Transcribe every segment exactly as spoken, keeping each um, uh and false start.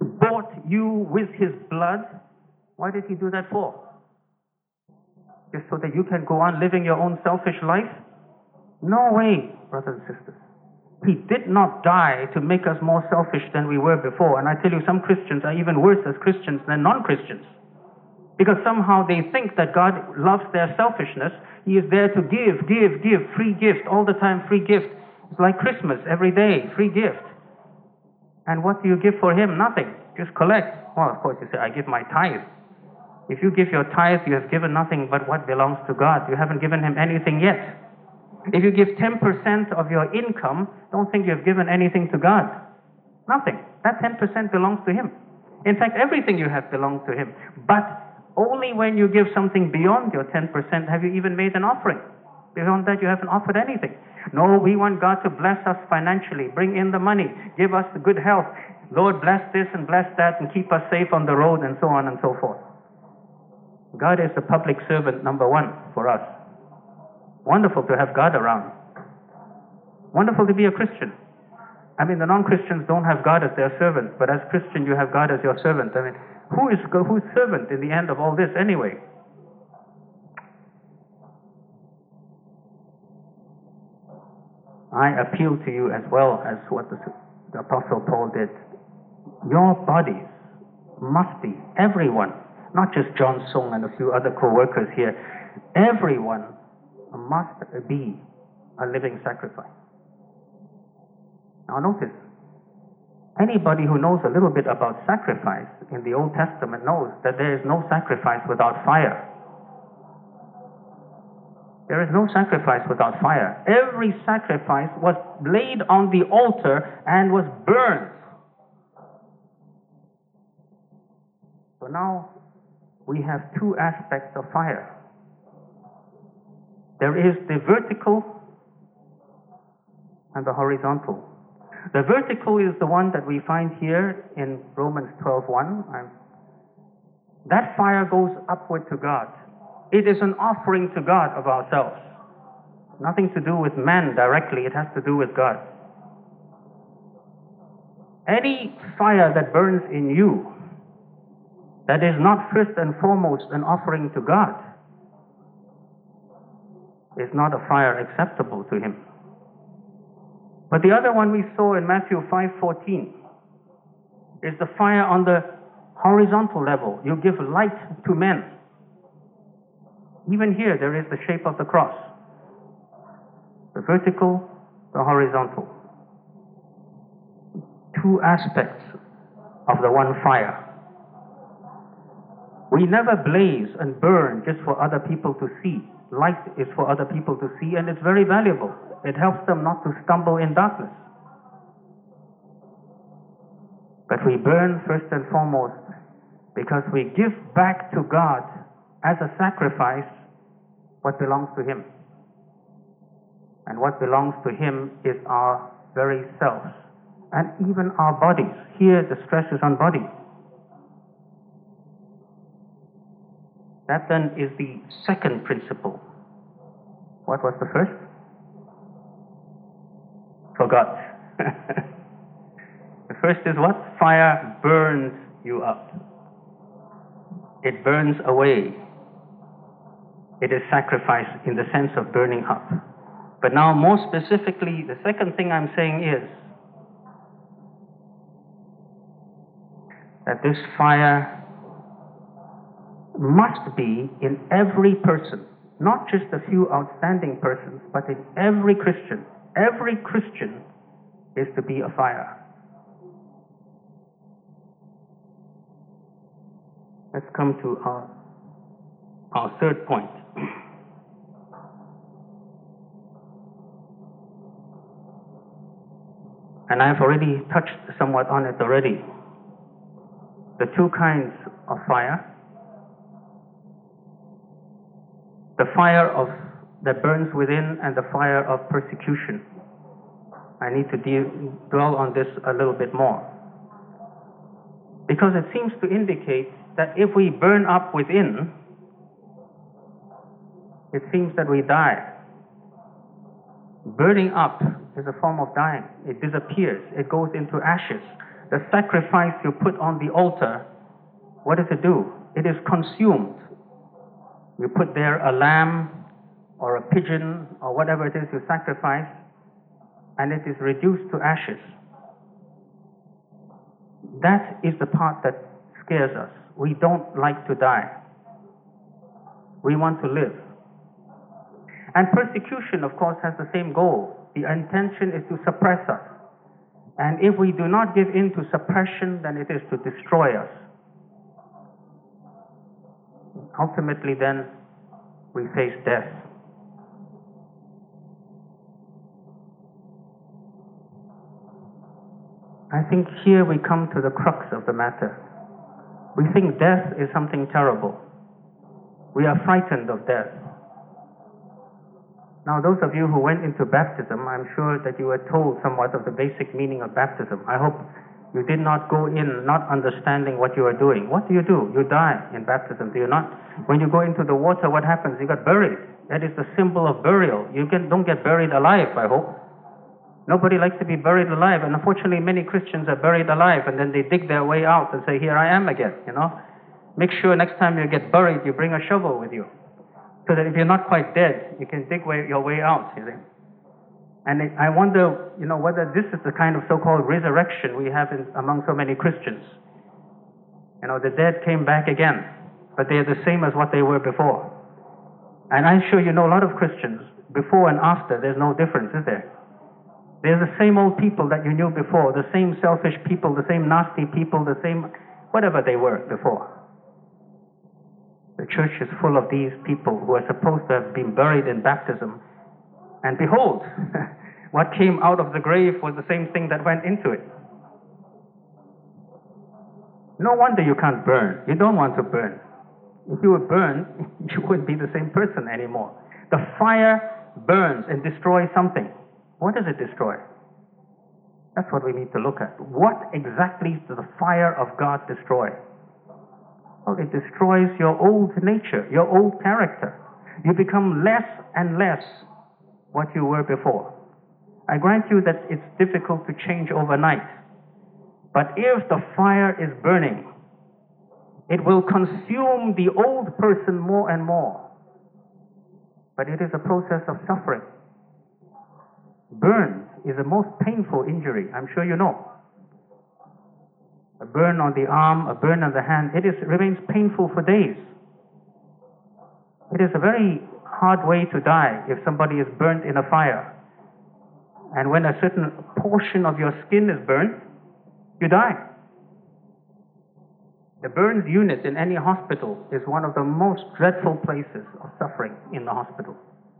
bought you with his blood. Why did he do that for? Just so that you can go on living your own selfish life? No way, brothers and sisters. He did not die to make us more selfish than we were before. And I tell you, some Christians are even worse as Christians than non-Christians. Because somehow they think that God loves their selfishness. He is there to give, give, give, free gift, all the time free gift. It's like Christmas, every day, free gift. And what do you give for him? Nothing. Just collect. Well, of course you say, I give my tithe. If you give your tithe, you have given nothing but what belongs to God. You haven't given him anything yet. If you give ten percent of your income, don't think you've given anything to God. Nothing. That ten percent belongs to him. In fact, everything you have belongs to him. But only when you give something beyond your ten percent have you even made an offering. Beyond that, you haven't offered anything. No, we want God to bless us financially, bring in the money, give us the good health. Lord, bless this and bless that and keep us safe on the road and so on and so forth. God is the public servant number one for us. Wonderful to have God around. Wonderful to be a Christian. I mean, the non-Christians don't have God as their servant, but as Christian you have God as your servant. I mean, who is who's servant in the end of all this anyway? I appeal to you as well as what the, the Apostle Paul did. Your bodies must be, everyone, not just John Song and a few other co-workers here, everyone must be a living sacrifice. Now notice, anybody who knows a little bit about sacrifice in the Old Testament knows that there is no sacrifice without fire. There is no sacrifice without fire. Every sacrifice was laid on the altar and was burned. So now we have two aspects of fire. There is the vertical and the horizontal. The vertical is the one that we find here in Romans twelve one. That fire goes upward to God. It is an offering to God of ourselves. Nothing to do with man directly, it has to do with God. Any fire that burns in you that is not first and foremost an offering to God is not a fire acceptable to him. But the other one we saw in Matthew five fourteen is the fire on the horizontal level. You give light to men. Even here there is the shape of the cross. The vertical, the horizontal. Two aspects of the one fire. We never blaze and burn just for other people to see. Light is for other people to see, and it's very valuable. It helps them not to stumble in darkness. But we burn first and foremost because we give back to God as a sacrifice what belongs to him. And what belongs to him is our very selves and even our bodies. Here the stress is on body. That then is the second principle. What was the first? Forgot. The first is what? Fire burns you up. It burns away. It is sacrifice in the sense of burning up. But now more specifically, the second thing I'm saying is that this fire must be in every person, not just a few outstanding persons, but in every Christian. Every Christian is to be a fire. Let's come to our, our third point. And I've already touched somewhat on it already. The two kinds of fire. The fire of that burns within and the fire of persecution. I need to deal, dwell on this a little bit more. Because it seems to indicate that if we burn up within, it seems that we die. Burning up is a form of dying. It disappears. It goes into ashes. The sacrifice you put on the altar, what does it do? It is consumed. You put there a lamb or a pigeon or whatever it is you sacrifice, and it is reduced to ashes. That is the part that scares us. We don't like to die. We want to live. And persecution, of course, has the same goal. The intention is to suppress us. And if we do not give in to suppression, then it is to destroy us. Ultimately, then, we face death. I think here we come to the crux of the matter. We think death is something terrible. We are frightened of death. Now, those of you who went into baptism, I'm sure that you were told somewhat of the basic meaning of baptism. I hope you did not go in not understanding what you are doing. What do you do? You die in baptism, do you not? When you go into the water, what happens? You get buried. That is the symbol of burial. You can, don't get buried alive, I hope. Nobody likes to be buried alive, and unfortunately many Christians are buried alive, and then they dig their way out and say, here I am again, you know. Make sure next time you get buried, you bring a shovel with you, so that if you're not quite dead, you can dig way, your way out, you see. And it, I wonder, you know, whether this is the kind of so-called resurrection we have in, among so many Christians. You know, the dead came back again, but they are the same as what they were before. And I'm sure you know a lot of Christians, before and after, there's no difference, is there? They're the same old people that you knew before, the same selfish people, the same nasty people, the same whatever they were before. The church is full of these people who are supposed to have been buried in baptism. And behold, what came out of the grave was the same thing that went into it. No wonder you can't burn. You don't want to burn. If you would burn, you wouldn't be the same person anymore. The fire burns and destroys something. What does it destroy? That's what we need to look at. What exactly does the fire of God destroy? Well, it destroys your old nature, your old character. You become less and less what you were before. I grant you that it's difficult to change overnight. But if the fire is burning, it will consume the old person more and more. But it is a process of suffering. Burns is the most painful injury, I'm sure you know. A burn on the arm, a burn on the hand, it is, remains painful for days. It is a very hard way to die if somebody is burnt in a fire. And when a certain portion of your skin is burnt, you die. The burns unit in any hospital is one of the most dreadful places of suffering in the hospital.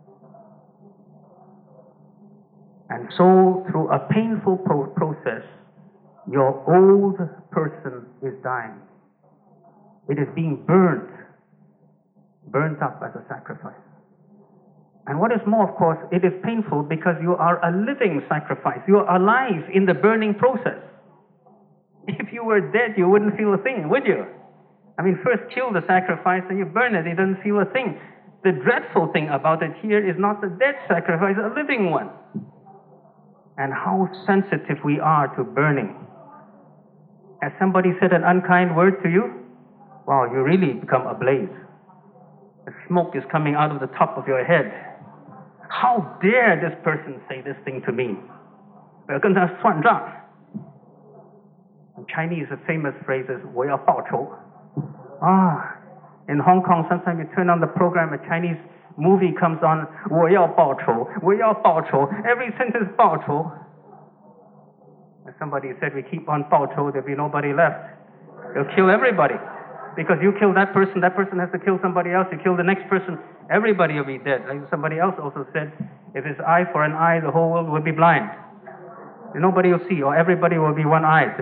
And so, through a painful pro- process, your old person is dying. It is being burnt, burnt up as a sacrifice. And what is more, of course, it is painful because you are a living sacrifice. You are alive in the burning process. If you were dead, you wouldn't feel a thing, would you? I mean, first kill the sacrifice and you burn it, it doesn't feel a thing. The dreadful thing about it here is not the dead sacrifice, a living one. And how sensitive we are to burning. Has somebody said an unkind word to you? Wow, you really become ablaze. The smoke is coming out of the top of your head. How dare this person say this thing to me? In Chinese, a famous phrase is 我要报仇. Ah, in Hong Kong, sometimes you turn on the program, a Chinese movie comes on, 我要报仇, 我要报仇, every sentence 报仇. As somebody said, we keep on 报仇, there'll be nobody left. They'll kill everybody. Because you kill that person, that person has to kill somebody else, you kill the next person, everybody will be dead. Like somebody else also said, if it's eye for an eye, the whole world will be blind. Nobody will see, or everybody will be one-eyed.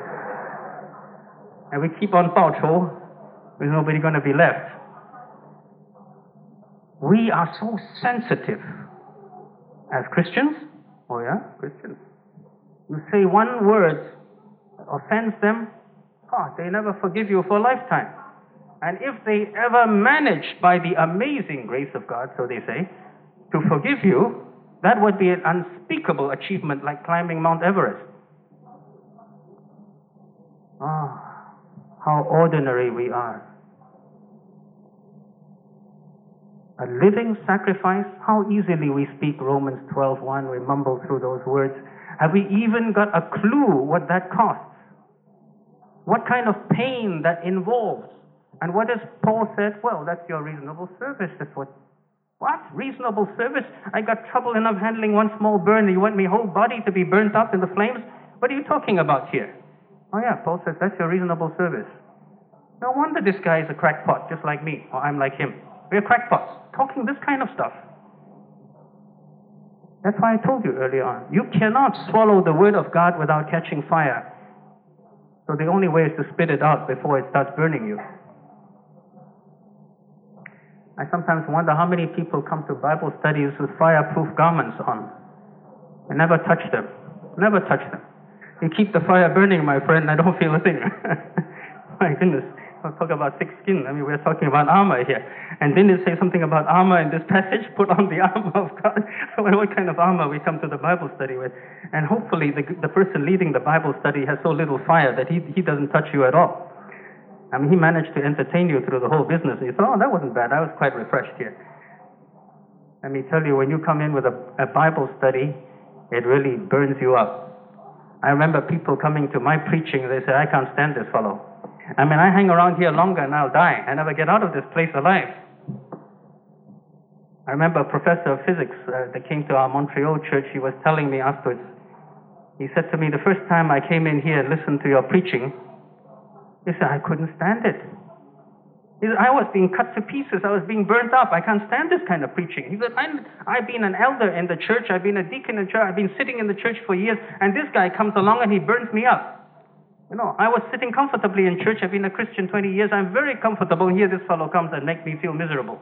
And we keep on 报仇, there's nobody going to be left. We are so sensitive as Christians. Oh yeah, Christians. You say one word offends them, oh, they never forgive you for a lifetime. And if they ever manage, by the amazing grace of God, so they say, to forgive you, that would be an unspeakable achievement, like climbing Mount Everest. Ah, how ordinary we are. A living sacrifice, how easily we speak Romans twelve one, we mumble through those words. Have we even got a clue what that costs? What kind of pain that involves? And what does Paul said? Well, that's your reasonable service. That's what, what? Reasonable service? I got trouble enough handling one small burn. You want my whole body to be burnt up in the flames? What are you talking about here? Oh yeah, Paul says that's your reasonable service. No wonder this guy is a crackpot, just like me, or I'm like him. We're crackpots, talking this kind of stuff. That's why I told you earlier on, you cannot swallow the word of God without catching fire. So the only way is to spit it out before it starts burning you. I sometimes wonder how many people come to Bible studies with fireproof garments on and never touch them. Never touch them. You keep the fire burning, my friend, I don't feel a thing. My goodness. I'll talk about thick skin. I mean, we're talking about armor here. And then it says something about armor in this passage. Put on the armor of God. What kind of armor we come to the Bible study with? And hopefully the, the person leading the Bible study has so little fire that he, he doesn't touch you at all. I mean, he managed to entertain you through the whole business. And you thought, oh, that wasn't bad. I was quite refreshed here. Let me tell you, when you come in with a, a Bible study, it really burns you up. I remember people coming to my preaching, they say, I can't stand this fellow. I mean, I hang around here longer and I'll die. I never get out of this place alive. I remember a professor of physics uh, that came to our Montreal church. He was telling me afterwards, he said to me, the first time I came in here and listened to your preaching, he said, I couldn't stand it. He said, I was being cut to pieces. I was being burnt up. I can't stand this kind of preaching. He said, I'm, I've been an elder in the church. I've been a deacon in church. I've been sitting in the church for years. And this guy comes along and he burns me up. You know, I was sitting comfortably in church. I've been a Christian twenty years. I'm very comfortable. Here this fellow comes and makes me feel miserable.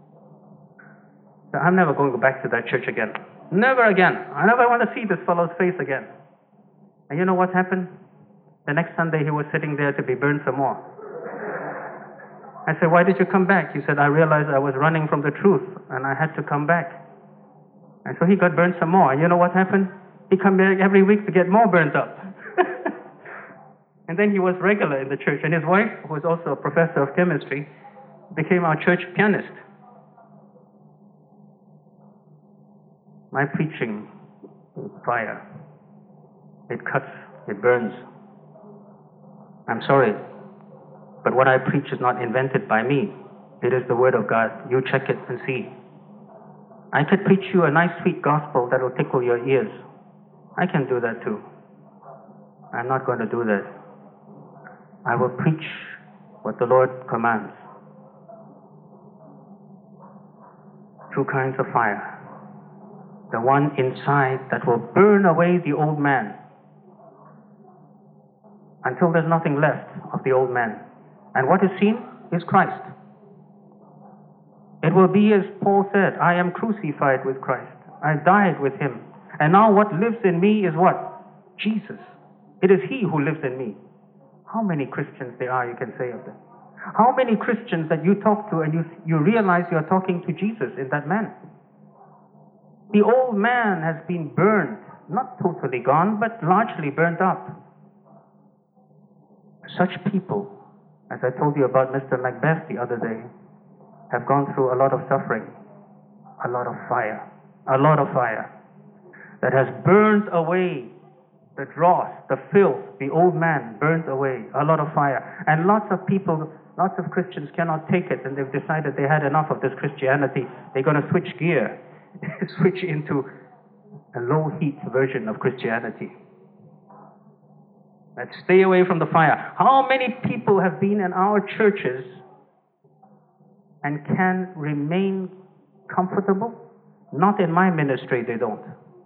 So I'm never going to go back to that church again. Never again. I never want to see this fellow's face again. And you know what happened? The next Sunday he was sitting there to be burned some more. I said, why did you come back? He said, I realized I was running from the truth and I had to come back. And so he got burned some more. And you know what happened? He came back every week to get more burnt up. And then he was regular in the church. And his wife, who was also a professor of chemistry, became our church pianist. My preaching is fire. It cuts, it burns. I'm sorry, but what I preach is not invented by me. It is the Word of God. You check it and see. I could preach you a nice sweet gospel that will tickle your ears. I can do that too. I'm not going to do that. I will preach what the Lord commands. Two kinds of fire. The one inside that will burn away the old man until there's nothing left of the old man. And what is seen is Christ. It will be as Paul said, I am crucified with Christ. I died with him. And now what lives in me is what? Jesus. It is he who lives in me. How many Christians there are, you can say of them. How many Christians that you talk to and you, you realize you are talking to Jesus in that man. The old man has been burned, not totally gone, but largely burnt up. Such people, as I told you about Mister Macbeth the other day, have gone through a lot of suffering, a lot of fire, a lot of fire that has burned away the dross, the filth, the old man burnt away, a lot of fire. And lots of people, lots of Christians cannot take it, and they've decided they had enough of this Christianity. They're going to switch gear, switch into a low-heat version of Christianity. Let's stay away from the fire. How many people have been in our churches and can remain comfortable? Not in my ministry, they don't.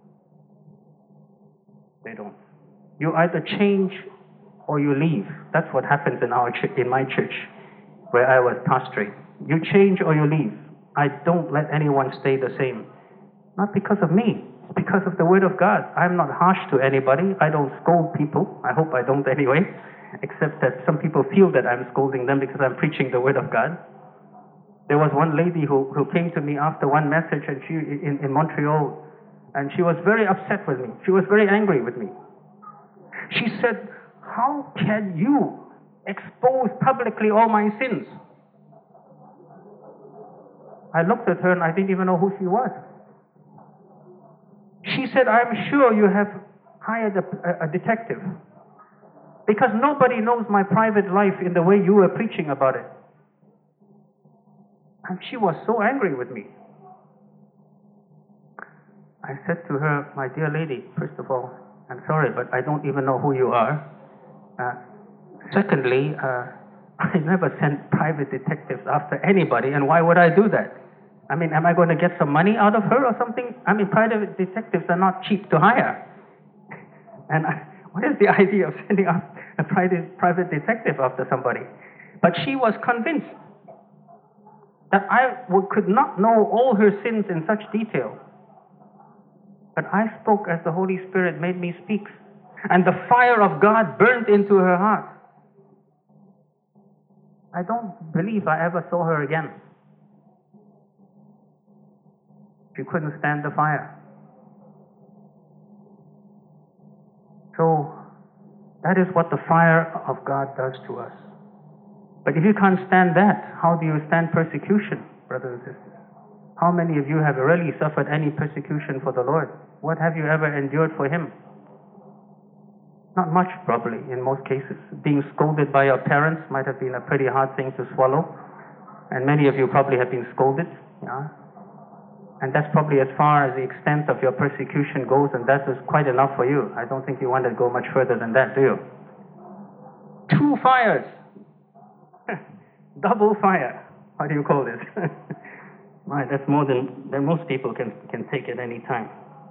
They don't. You either change or you leave. That's what happens in our ch- in my church, where I was pastoring. You change or you leave. I don't let anyone stay the same. Not because of me. It's because of the Word of God. I'm not harsh to anybody. I don't scold people. I hope I don't anyway. Except that some people feel that I'm scolding them because I'm preaching the Word of God. There was one lady who, who came to me after one message and she in, in Montreal, and she was very upset with me. She was very angry with me. She said, how can you expose publicly all my sins? I looked at her and I didn't even know who she was. She said, I'm sure you have hired a, a, a detective, because nobody knows my private life in the way you were preaching about it. And she was so angry with me. I said to her, my dear lady, first of all, I'm sorry, but I don't even know who you are. Uh, secondly, uh, I never sent private detectives after anybody, and why would I do that? I mean, am I going to get some money out of her or something? I mean, private detectives are not cheap to hire. And I, what is the idea of sending out a private, private detective after somebody? But she was convinced that I would, could not know all her sins in such detail. But I spoke as the Holy Spirit made me speak. And the fire of God burned into her heart. I don't believe I ever saw her again. She couldn't stand the fire. So, that is what the fire of God does to us. But if you can't stand that, how do you stand persecution, brothers and sisters? How many of you have really suffered any persecution for the Lord? What have you ever endured for Him? Not much, probably, in most cases. Being scolded by your parents might have been a pretty hard thing to swallow. And many of you probably have been scolded. Yeah? And that's probably as far as the extent of your persecution goes, and that is quite enough for you. I don't think you want to go much further than that, do you? Two fires. Double fire. What do you call this? Right, that's more than, than most people can, can take at any time.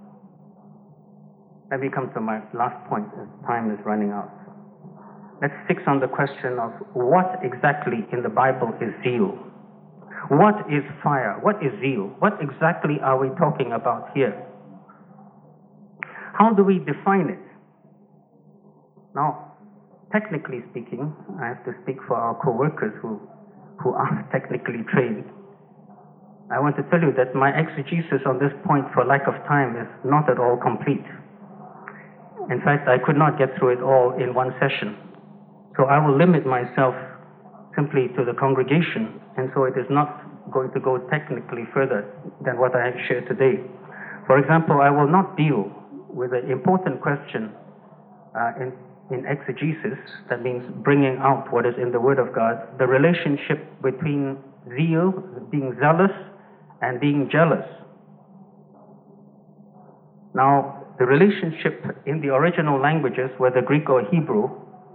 Let me come to my last point as time is running out. Let's fix on the question of what exactly in the Bible is zeal. What is fire? What is zeal? What exactly are we talking about here? How do we define it? Now, technically speaking, I have to speak for our co-workers who, who are technically trained. I want to tell you that my exegesis on this point for lack of time is not at all complete. In fact, I could not get through it all in one session. So I will limit myself simply to the congregation, and so it is not going to go technically further than what I have shared today. For example, I will not deal with the important question uh, in, in exegesis, that means bringing out what is in the Word of God, the relationship between zeal, being zealous, and being jealous. Now, the relationship in the original languages, whether Greek or Hebrew,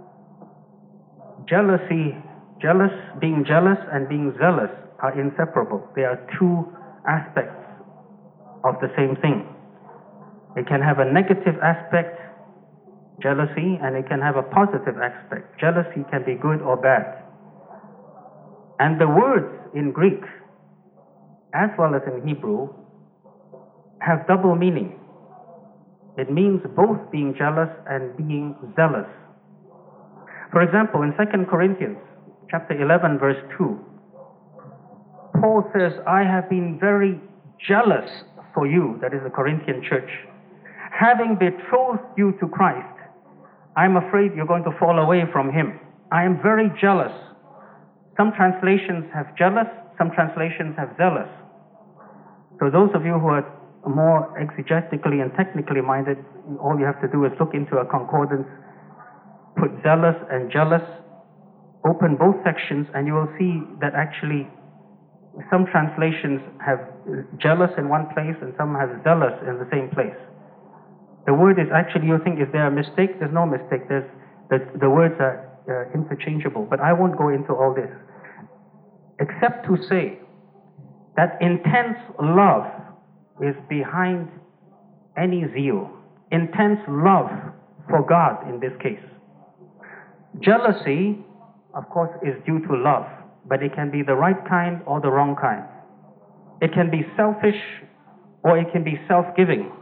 jealousy, jealous, being jealous and being zealous are inseparable. They are two aspects of the same thing. It can have a negative aspect, jealousy, and it can have a positive aspect. Jealousy can be good or bad. And the words in Greek, as well as in Hebrew, have double meaning. It means both being jealous and being zealous. For example, in Second Corinthians chapter eleven, verse two, Paul says, I have been very jealous for you, that is the Corinthian church. Having betrothed you to Christ, I'm afraid you're going to fall away from Him. I am very jealous. Some translations have jealous, some translations have zealous. So those of you who are more exegetically and technically minded, all you have to do is look into a concordance, put zealous and jealous, open both sections, and you will see that actually some translations have jealous in one place and some have zealous in the same place. The word is actually, you think, is there a mistake? There's no mistake. There's, the, the words are uh, interchangeable. But I won't go into all this, except to say that intense love is behind any zeal. Intense love for God in this case. Jealousy, of course, is due to love, but it can be the right kind or the wrong kind. It can be selfish or it can be self-giving.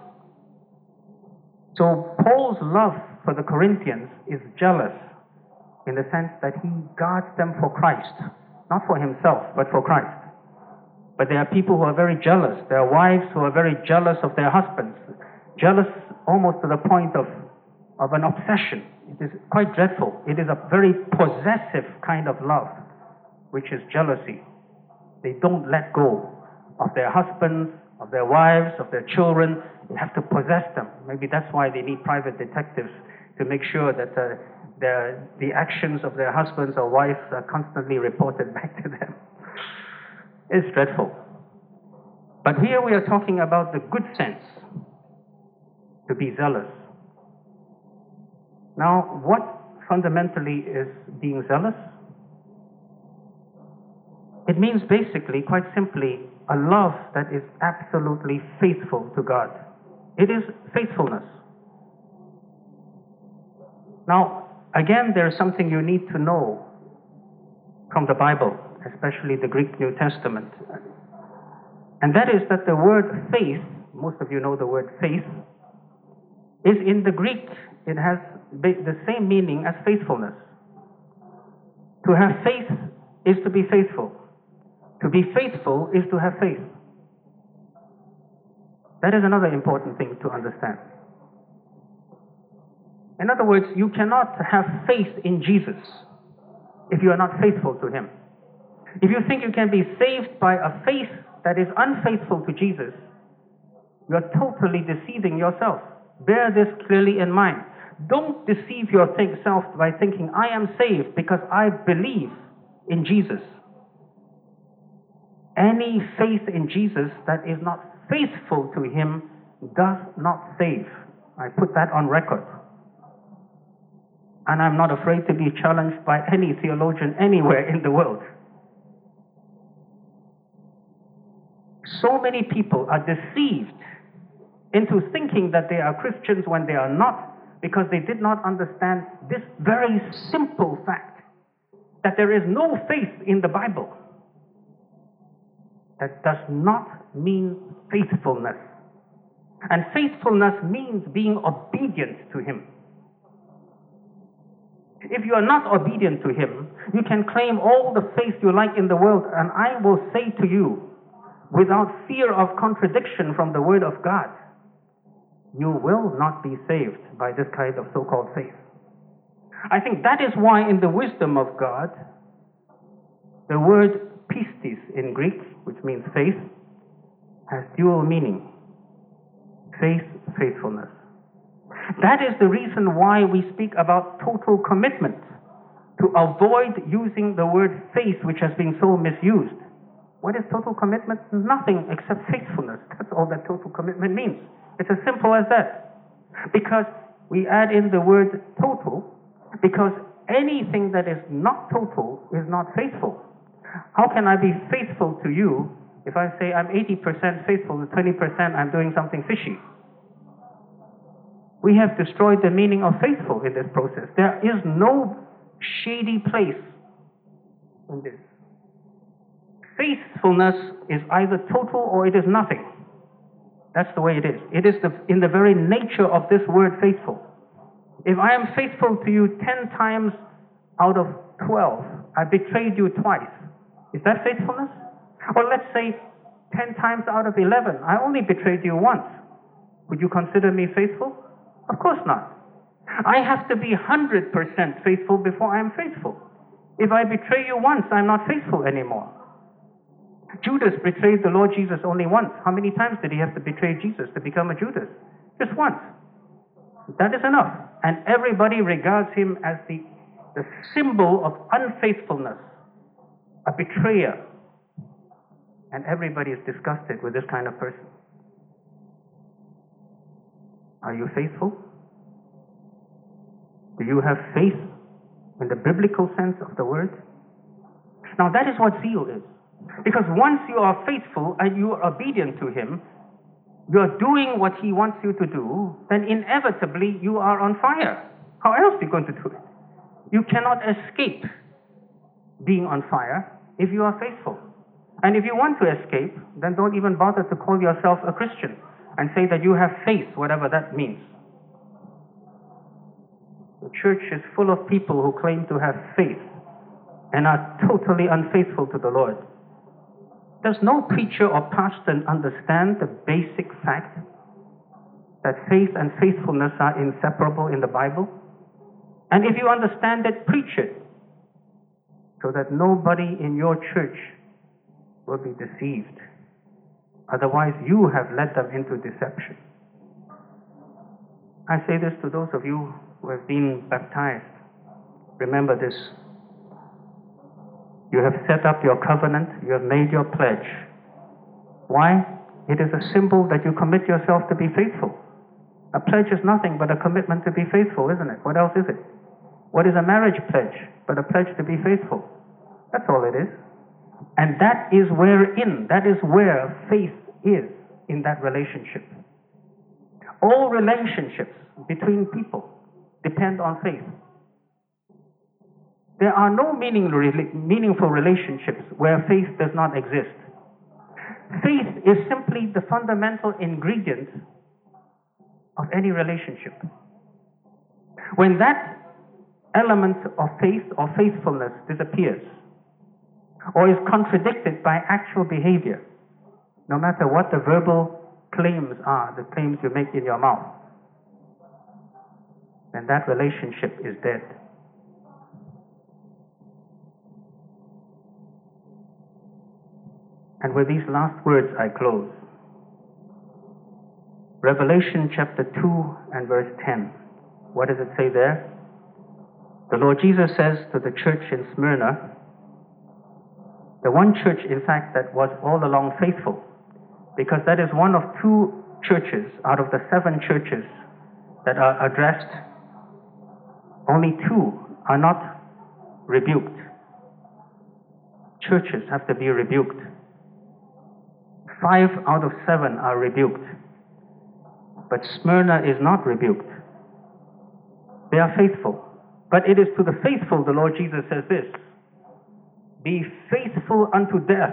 So Paul's love for the Corinthians is jealous in the sense that he guards them for Christ, not for himself, but for Christ. But there are people who are very jealous. There are wives who are very jealous of their husbands, jealous almost to the point of of an obsession. It is quite dreadful. It is a very possessive kind of love, which is jealousy. They don't let go of their husbands, of their wives, of their children. They have to possess them. Maybe that's why they need private detectives to make sure that uh, their, the actions of their husbands or wives are constantly reported back to them. It's dreadful. But here we are talking about the good sense, to be zealous. Now, what fundamentally is being zealous? It means basically, quite simply, a love that is absolutely faithful to God. It is faithfulness. Now, again, there is something you need to know from the Bible, especially the Greek New Testament. And that is that the word faith, most of you know the word faith, is in the Greek, it has the same meaning as faithfulness. To have faith is to be faithful. To be faithful is to have faith. That is another important thing to understand. In other words, you cannot have faith in Jesus if you are not faithful to Him. If you think you can be saved by a faith that is unfaithful to Jesus, you are totally deceiving yourself. Bear this clearly in mind. Don't deceive yourself by thinking, I am saved because I believe in Jesus. Any faith in Jesus that is not faithful to Him does not save. I put that on record. And I'm not afraid to be challenged by any theologian anywhere in the world. So many people are deceived into thinking that they are Christians when they are not, because they did not understand this very simple fact, that there is no faith in the Bible. That does not mean faithfulness. And faithfulness means being obedient to Him. If you are not obedient to Him, you can claim all the faith you like in the world, and I will say to you, without fear of contradiction from the Word of God, you will not be saved by this kind of so-called faith. I think that is why in the wisdom of God, the word pistis in Greek, which means faith, has dual meaning. Faith, faithfulness. That is the reason why we speak about total commitment, to avoid using the word faith, which has been so misused. What is total commitment? Nothing except faithfulness. That's all that total commitment means. It's as simple as that. Because we add in the word total, because anything that is not total is not faithful. How can I be faithful to you if I say I'm eighty percent faithful and twenty percent I'm doing something fishy? We have destroyed the meaning of faithful in this process. There is no shady place in this. Faithfulness is either total or it is nothing. That's the way it is. It is the, in the very nature of this word faithful. If I am faithful to you ten times out of twelve, I betrayed you twice. Is that faithfulness? Or let's say ten times out of eleven, I only betrayed you once. Would you consider me faithful? Of course not. I have to be one hundred percent faithful before I am faithful. If I betray you once, I'm not faithful anymore. Judas betrayed the Lord Jesus only once. How many times did he have to betray Jesus to become a Judas? Just once. That is enough. And everybody regards him as the, the symbol of unfaithfulness, a betrayer. And everybody is disgusted with this kind of person. Are you faithful? Do you have faith in the biblical sense of the word? Now that is what zeal is. Because once you are faithful and you are obedient to Him, you are doing what He wants you to do, then inevitably you are on fire. How else are you going to do it? You cannot escape being on fire if you are faithful. And if you want to escape, then don't even bother to call yourself a Christian and say that you have faith, whatever that means. The church is full of people who claim to have faith and are totally unfaithful to the Lord. Does no preacher or pastor understand the basic fact that faith and faithfulness are inseparable in the Bible. And if you understand it, preach it, so that nobody in your church will be deceived. Otherwise, you have led them into deception. I say this to those of you who have been baptized. Remember this. You have set up your covenant, you have made your pledge. Why? It is a symbol that you commit yourself to be faithful. A pledge is nothing but a commitment to be faithful, isn't it? What else is it? What is a marriage pledge but a pledge to be faithful? That's all it is. And that is wherein, that is where faith is in that relationship. All relationships between people depend on faith. There are no meaning, meaningful relationships where faith does not exist. Faith is simply the fundamental ingredient of any relationship. When that element of faith or faithfulness disappears, or is contradicted by actual behavior, no matter what the verbal claims are, the claims you make in your mouth, then that relationship is dead. And with these last words I close. Revelation chapter two and verse ten. What does it say there? The Lord Jesus says to the church in Smyrna, the one church, in fact, that was all along faithful, because that is one of two churches out of the seven churches that are addressed. Only two are not rebuked. Churches have to be rebuked. Five out of seven are rebuked. But Smyrna is not rebuked. They are faithful. But it is to the faithful the Lord Jesus says this: be faithful unto death,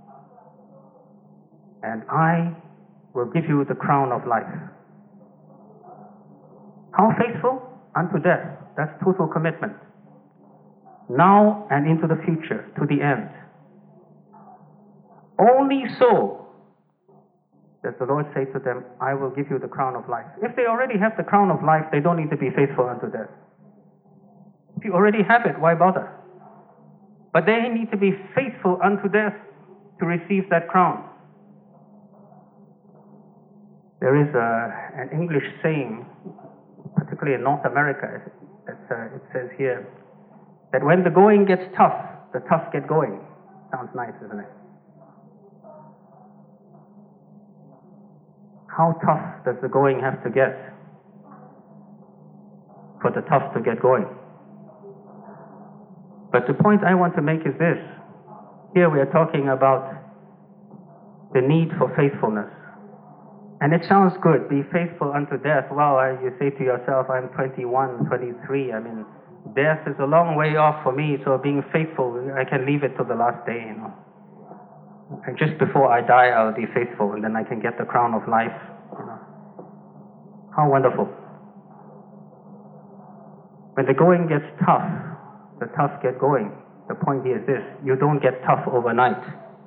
and I will give you the crown of life. How faithful? Unto death. That's total commitment. Now and into the future, to the end. Only so does the Lord say to them, I will give you the crown of life. If they already have the crown of life, they don't need to be faithful unto death. If you already have it, why bother? But they need to be faithful unto death to receive that crown. There is a, an English saying, particularly in North America, that, uh, it says here, that when the going gets tough, the tough get going. Sounds nice, isn't it? How tough does the going have to get for the tough to get going? But the point I want to make is this. Here we are talking about the need for faithfulness. And it sounds good, be faithful unto death. Well, I, you say to yourself, I'm twenty-one, twenty-three. I mean, death is a long way off for me, so being faithful, I can leave it till the last day, you know. And just before I die, I'll be faithful, and then I can get the crown of life. You know. How wonderful. When the going gets tough, the tough get going. The point here is this: you don't get tough overnight.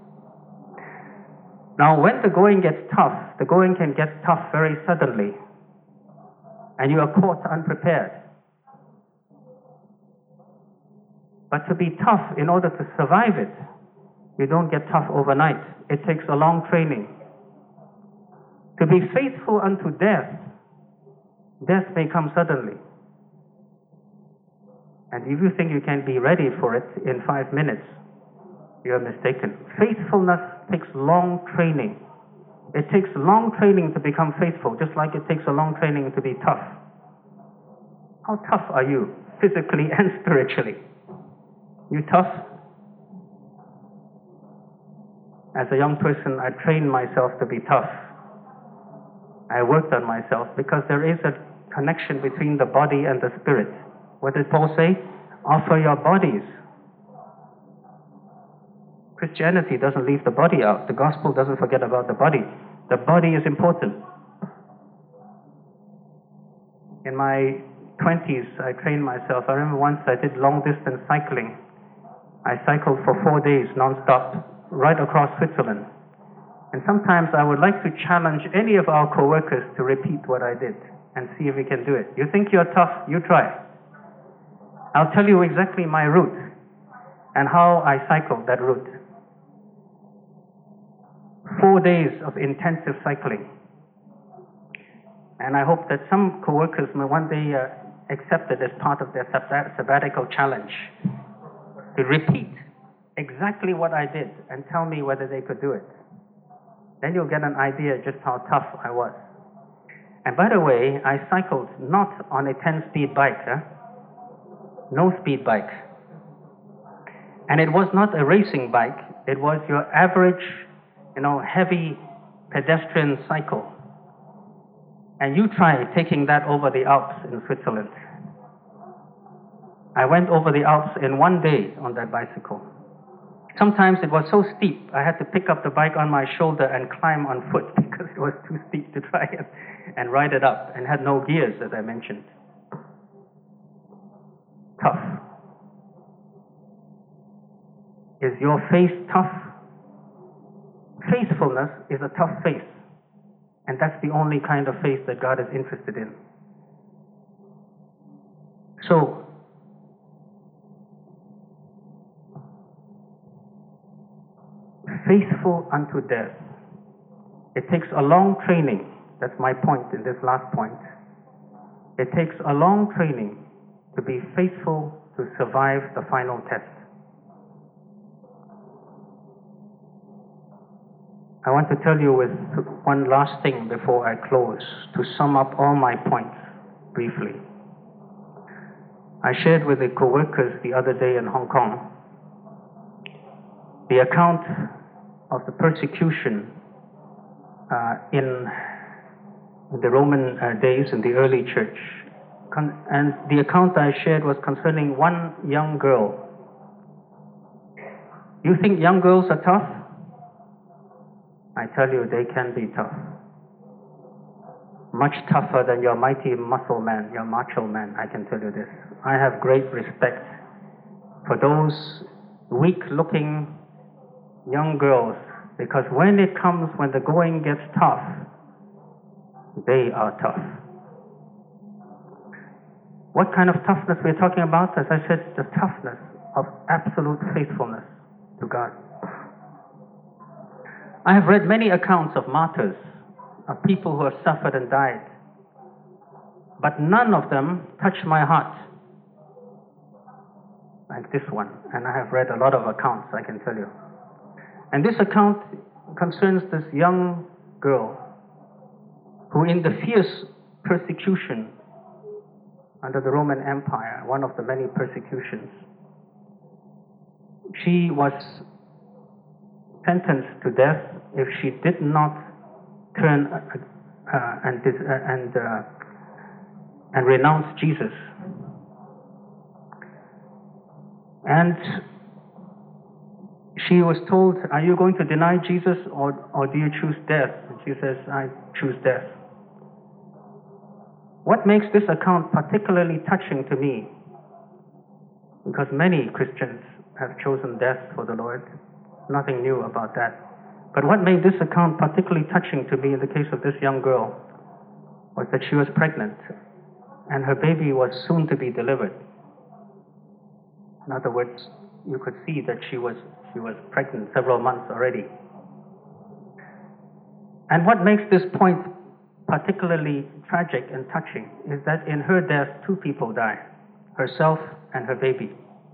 Now, when the going gets tough, the going can get tough very suddenly, and you are caught unprepared. But to be tough, in order to survive it, you don't get tough overnight. It takes a long training. To be faithful unto death, death may come suddenly. And if you think you can be ready for it in five minutes, you are mistaken. Faithfulness takes long training. It takes long training to become faithful, just like it takes a long training to be tough. How tough are you, physically and spiritually? You tough? As a young person, I trained myself to be tough. I worked on myself because there is a connection between the body and the spirit. What did Paul say? Offer your bodies. Christianity doesn't leave the body out. The gospel doesn't forget about the body. The body is important. In my twenties, I trained myself. I remember once I did long distance cycling. I cycled for four days non-stop, right across Switzerland. And sometimes I would like to challenge any of our co-workers to repeat what I did and see if we can do it. You think you're tough? You try. I'll tell you exactly my route and how I cycled that route. Four days of intensive cycling. And I hope that some co-workers may one day uh, accept it as part of their sab- sabbatical challenge to repeat exactly what I did and tell me whether they could do it. Then you'll get an idea just how tough I was. And by the way, I cycled not on a ten-speed bike, huh? No speed bike. And it was not a racing bike, it was your average, you know, heavy pedestrian cycle. And you try taking that over the Alps in Switzerland. I went over the Alps in one day on that bicycle. Sometimes it was so steep, I had to pick up the bike on my shoulder and climb on foot because it was too steep to try and, and ride it up, and had no gears, as I mentioned. Tough. Is your face tough? Faithfulness is a tough face, and that's the only kind of faith that God is interested in. So, faithful unto death. It takes a long training. That's my point in this last point. It takes a long training to be faithful to survive the final test. I want to tell you with one last thing before I close, to sum up all my points briefly. I shared with the co-workers the other day in Hong Kong the account of the persecution uh, in the Roman uh, days in the early church. Con- and the account I shared was concerning one young girl. You think young girls are tough? I tell you, they can be tough. Much tougher than your mighty muscle man, your macho man, I can tell you this. I have great respect for those weak-looking young girls, because when it comes, when the going gets tough, they are tough. What kind of toughness we're talking about? As I said, the toughness of absolute faithfulness to God. I have read many accounts of martyrs, of people who have suffered and died, but none of them touched my heart like this one. And I have read a lot of accounts, I can tell you. And this account concerns this young girl who, in the fierce persecution under the Roman Empire, one of the many persecutions, she was sentenced to death if she did not turn uh, uh, and uh, and uh, and renounce Jesus. And she was told, "Are you going to deny Jesus, or or do you choose death?" And she says, "I choose death." What makes this account particularly touching to me, because many Christians have chosen death for the Lord, nothing new about that. But what made this account particularly touching to me in the case of this young girl was that she was pregnant, and her baby was soon to be delivered. In other words, you could see that she was she was pregnant several months already. And what makes this point particularly tragic and touching is that in her death, two people die, herself and her baby.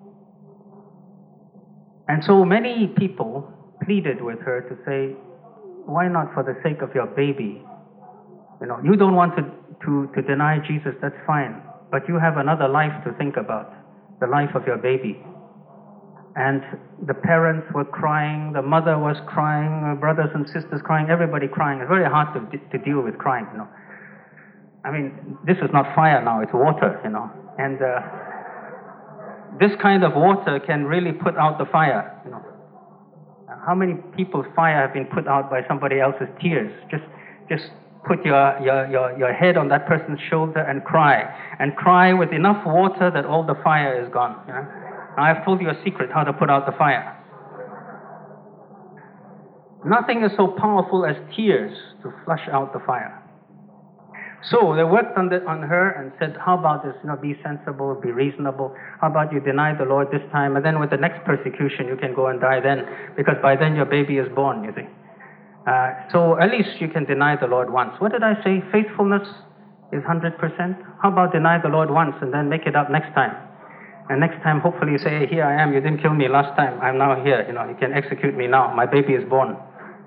And so many people pleaded with her to say, why not for the sake of your baby? You know, you don't want to, to, to deny Jesus, that's fine, but you have another life to think about, the life of your baby. And the parents were crying, the mother was crying, her brothers and sisters crying, everybody crying. It's very hard to, to deal with crying, you know. I mean, this is not fire now, it's water, you know. And uh, this kind of water can really put out the fire, you know. How many people's fire have been put out by somebody else's tears? Just, just put your, your, your, your head on that person's shoulder and cry. And cry with enough water that all the fire is gone, you know. Now, I've told you a secret how to put out the fire. Nothing is so powerful as tears to flush out the fire. So they worked on, the, on her and said, how about this, you know, be sensible, be reasonable. How about you deny the Lord this time, and then with the next persecution you can go and die then, because by then your baby is born, you see. Uh, so at least you can deny the Lord once. What did I say? Faithfulness is one hundred percent. How about deny the Lord once and then make it up next time? And next time hopefully you say, hey, here I am, you didn't kill me last time, I'm now here, you know, you can execute me now, my baby is born.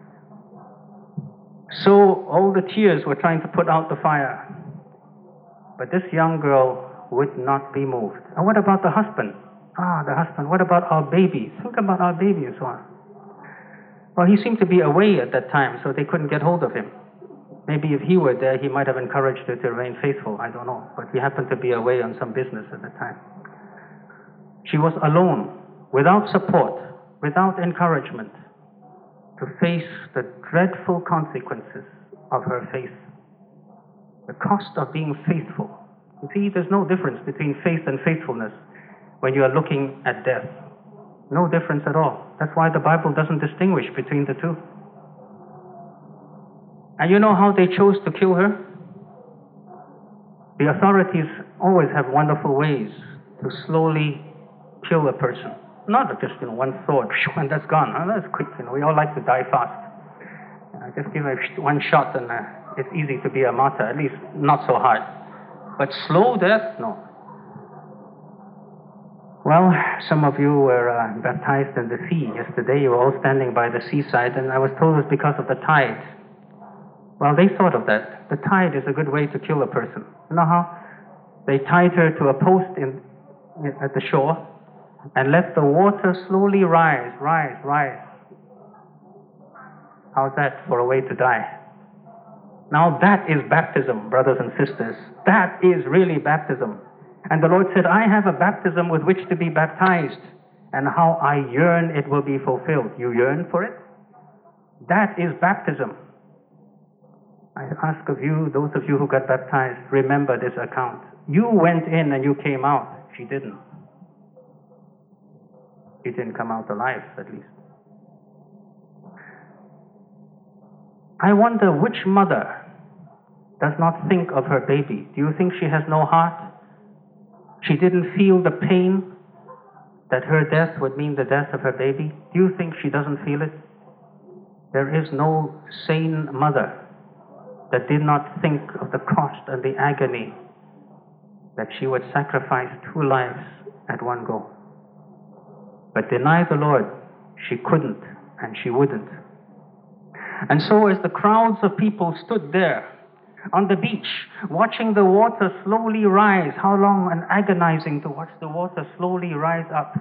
So all the tears were trying to put out the fire. But this young girl would not be moved. And what about the husband? Ah, the husband, what about our baby? Think about our baby and so on. Well, he seemed to be away at that time, so they couldn't get hold of him. Maybe if he were there, he might have encouraged her to remain faithful, I don't know. But he happened to be away on some business at the time. She was alone, without support, without encouragement, to face the dreadful consequences of her faith. The cost of being faithful. You see, there's no difference between faith and faithfulness when you are looking at death. No difference at all. That's why the Bible doesn't distinguish between the two. And you know how they chose to kill her? The authorities always have wonderful ways to slowly kill a person. Not just, you know, one sword, and that's gone. Oh, that's quick, you know, we all like to die fast. Uh, just give a one shot and uh, it's easy to be a martyr, at least not so hard. But slow death, no. Well, some of you were uh, baptized in the sea yesterday. You were all standing by the seaside, and I was told it's because of the tide. Well, they thought of that. The tide is a good way to kill a person. You know how? They tied her to a post in, in, at the shore and let the water slowly rise, rise, rise. How's that for a way to die? Now that is baptism, brothers and sisters. That is really baptism. And the Lord said, I have a baptism with which to be baptized, and how I yearn it will be fulfilled. You yearn for it? That is baptism. I ask of you, those of you who got baptized, remember this account. You went in and you came out. She didn't. She didn't come out alive, at least. I wonder which mother does not think of her baby. Do you think she has no heart? She didn't feel the pain that her death would mean the death of her baby? Do you think she doesn't feel it? There is no sane mother that did not think of the cost and the agony that she would sacrifice two lives at one go. But deny the Lord, she couldn't and she wouldn't. And so as the crowds of people stood there on the beach, watching the water slowly rise, how long and agonizing to watch the water slowly rise up.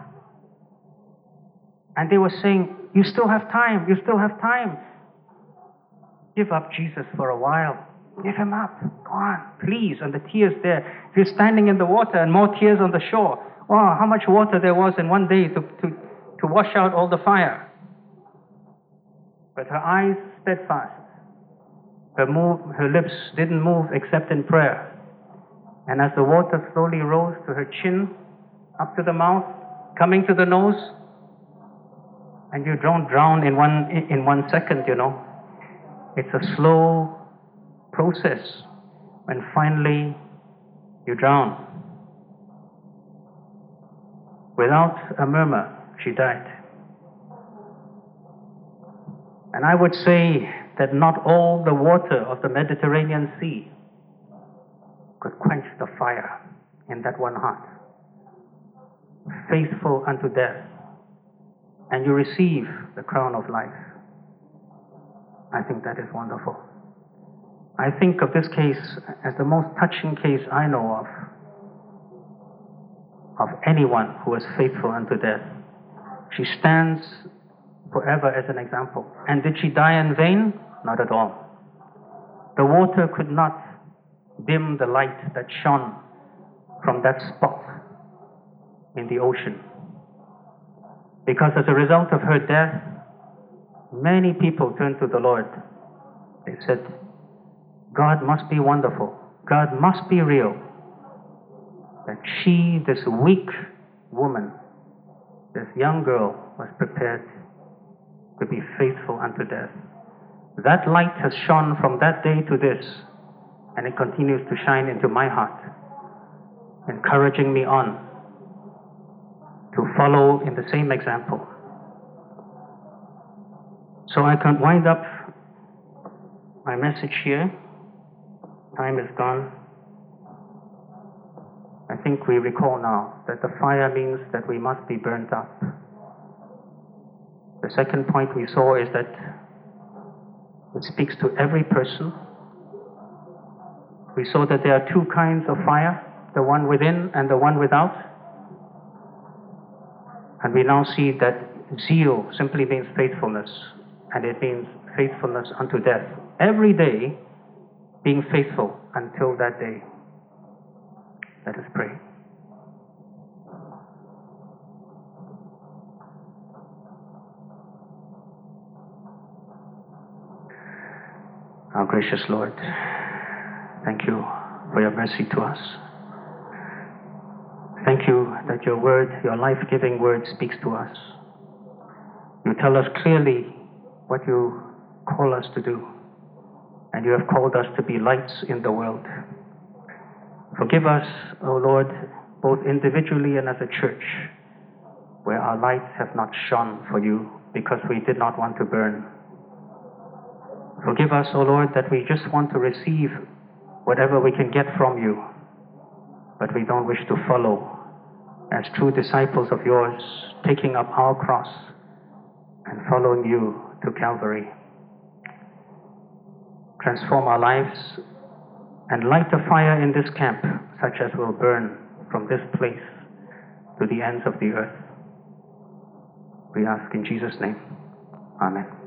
And they were saying, you still have time, you still have time. Give up Jesus for a while. Give him up. Go on, please. And the tears there. If you're standing in the water and more tears on the shore, wow, how much water there was in one day to, to, to wash out all the fire. But her eyes steadfast. Her, move, her lips didn't move except in prayer. And as the water slowly rose to her chin, up to the mouth, coming to the nose, and you don't drown in one, in one second, you know. It's a slow process when finally you drown. Without a murmur, she died. And I would say that not all the water of the Mediterranean Sea could quench the fire in that one heart. Faithful unto death, and you receive the crown of life. I think that is wonderful. I think of this case as the most touching case I know of, of anyone who was faithful unto death. She stands forever as an example. And did she die in vain? Not at all. The water could not dim the light that shone from that spot in the ocean. Because as a result of her death, many people turned to the Lord. They said, God must be wonderful. God must be real. That she, this weak woman, this young girl, was prepared to be faithful unto death. That light has shone from that day to this, and it continues to shine into my heart, encouraging me on to follow in the same example. So I can wind up my message here. Time is gone. I think we recall now that the fire means that we must be burnt up. The second point we saw is that it speaks to every person. We saw that there are two kinds of fire, the one within and the one without. And we now see that zeal simply means faithfulness, and it means faithfulness unto death. Every day being faithful until that day. Let us pray. Our gracious Lord, thank you for your mercy to us. Thank you that your word, your life-giving word, speaks to us. You tell us clearly what you call us to do, and you have called us to be lights in the world. Forgive us, O Lord, both individually and as a church, where our lights have not shone for you because we did not want to burn. Forgive us, O Lord, that we just want to receive whatever we can get from you, but we don't wish to follow as true disciples of yours, taking up our cross and following you to Calvary. Transform our lives and light a fire in this camp, such as will burn from this place to the ends of the earth. We ask in Jesus' name. Amen.